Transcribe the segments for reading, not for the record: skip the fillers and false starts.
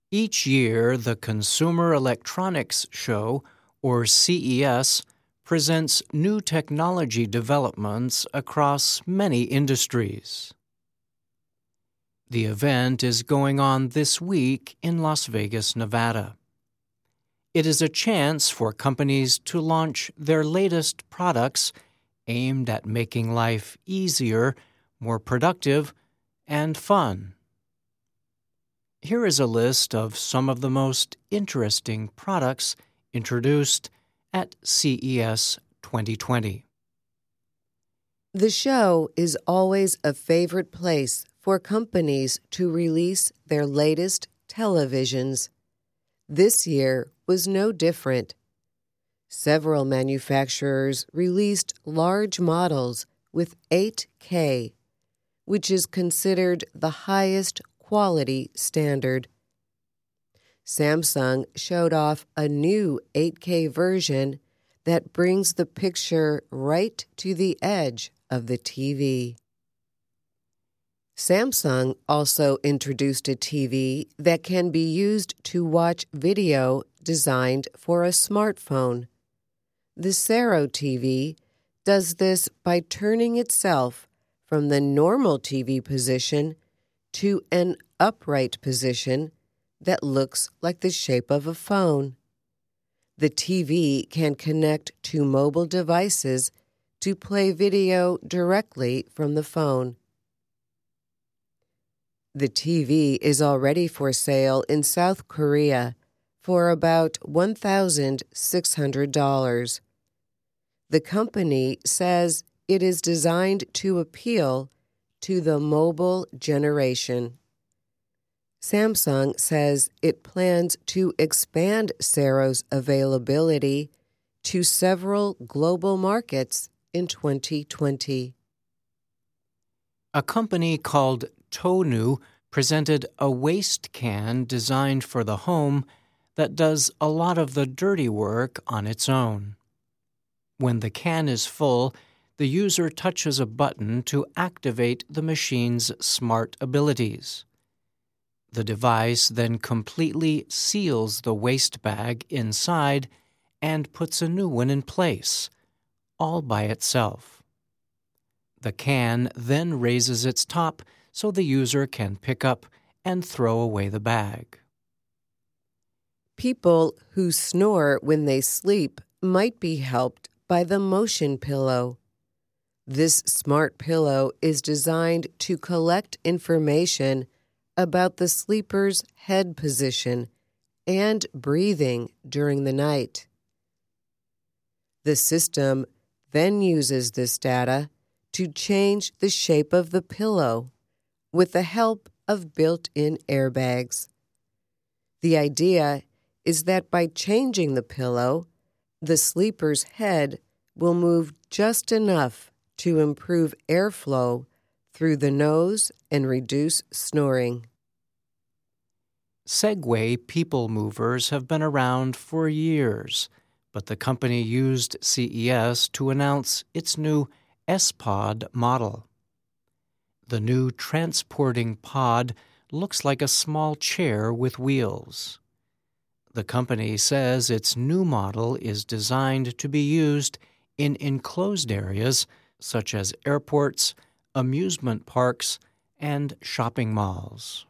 Each year, the Consumer Electronics Show, or CES, presents new technology developments across many industries. The event is going on this week in Las Vegas, Nevada. It is a chance for companies to launch their latest products aimed at making life easier, more productive, and fun. Here is a list of some of the most interesting products introduced at CES 2020. The show is always a favorite place for companies to release their latest televisions. This year was no different. Several manufacturers released large models with 8K, which is considered the highest quality standard. Samsung showed off a new 8K version that brings the picture right to the edge of the TV. Samsung also introduced a TV that can be used to watch video designed for a smartphone. The Sero TV does this by turning itself from the normal TV position to an upright position that looks like the shape of a phone. The TV can connect to mobile devices to play video directly from the phone. The TV is already for sale in South Korea for about $1,600. The company says it is designed to appeal to the mobile generation. Samsung says it plans to expand Sero's availability to several global markets in 2020. A company called Tonu presented a waste can designed for the home that does a lot of the dirty work on its own. When the can is full, the user touches a button to activate the machine's smart abilities. The device then completely seals the waste bag inside and puts a new one in place, all by itself. The can then raises its top so the user can pick up and throw away the bag. People who snore when they sleep might be helped by the Motion Pillow. This smart pillow is designed to collect information about the sleeper's head position and breathing during the night. The system then uses this data to change the shape of the pillow with the help of built-in airbags. The idea is that by changing the pillow, the sleeper's head will move just enough to improve airflow through the nose and reduce snoring. Segway people movers have been around for years, but the company used CES to announce its new S-Pod model. The new transporting pod looks like a small chair with wheels. The company says its new model is designed to be used in enclosed areas such as airports, amusement parks, and shopping malls.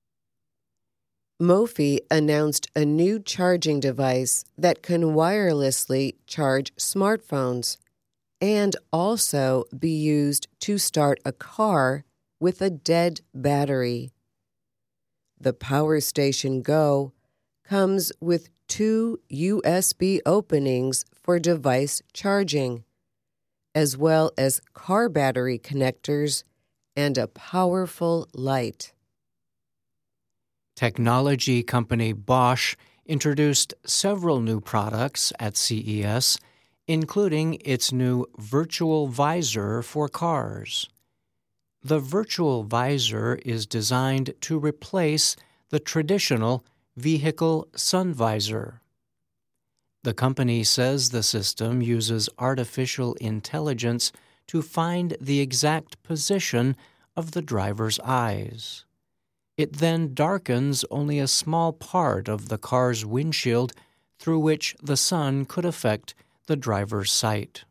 Mophie announced a new charging device that can wirelessly charge smartphones and also be used to start a car with a dead battery. The Power Station Go comes with 2 USB openings for device charging, as well as car battery connectors and a powerful light. Technology company Bosch introduced several new products at CES, including its new Virtual Visor for cars. The Virtual Visor is designed to replace the traditional vehicle sun visor. The company says the system uses artificial intelligence to find the exact position of the driver's eyes. It then darkens only a small part of the car's windshield through which the sun could affect the driver's sight.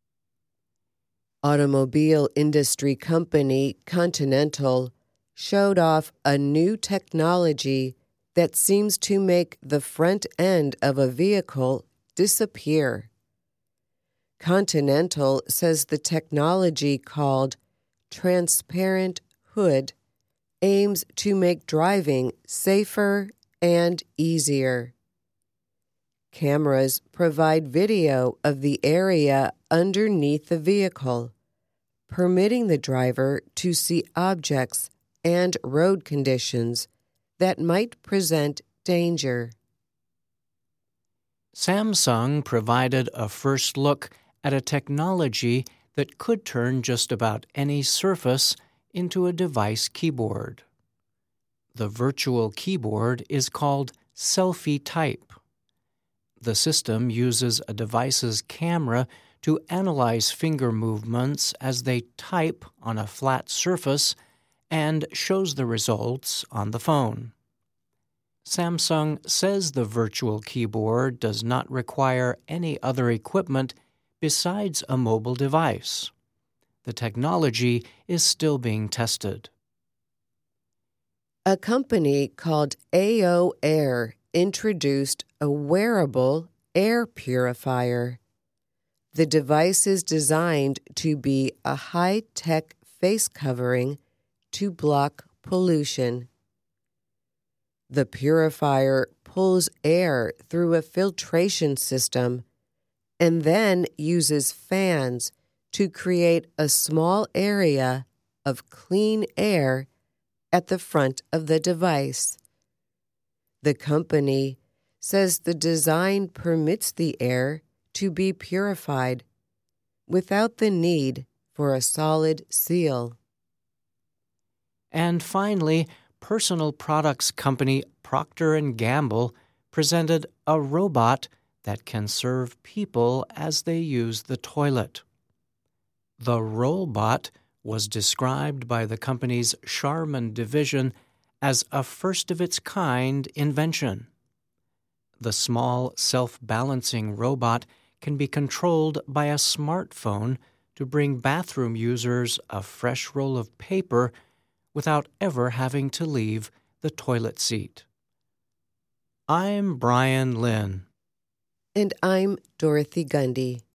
Automobile industry company Continental showed off a new technology that seems to make the front end of a vehicle disappear. Continental says the technology, called Transparent Hood, aims to make driving safer and easier. Cameras provide video of the area underneath the vehicle, permitting the driver to see objects and road conditions that might present danger. Samsung provided a first look at a technology that could turn just about any surface into a device keyboard. The virtual keyboard is called Selfie Type. The system uses a device's camera to analyze finger movements as they type on a flat surface and shows the results on the phone. Samsung says the virtual keyboard does not require any other equipment besides a mobile device. The technology is still being tested. A company called AO Air introduced a wearable air purifier. The device is designed to be a high-tech face covering to block pollution. The purifier pulls air through a filtration system and then uses fans to create a small area of clean air at the front of the device. The company says the design permits the air to be purified without the need for a solid seal. And finally, personal products company Procter & Gamble presented a robot that can serve people as they use the toilet. The Rollbot was described by the company's Charmin division as a first-of-its-kind invention. The small, self-balancing robot can be controlled by a smartphone to bring bathroom users a fresh roll of paper without ever having to leave the toilet seat. I'm Brian Lynn. And I'm Dorothy Gundy.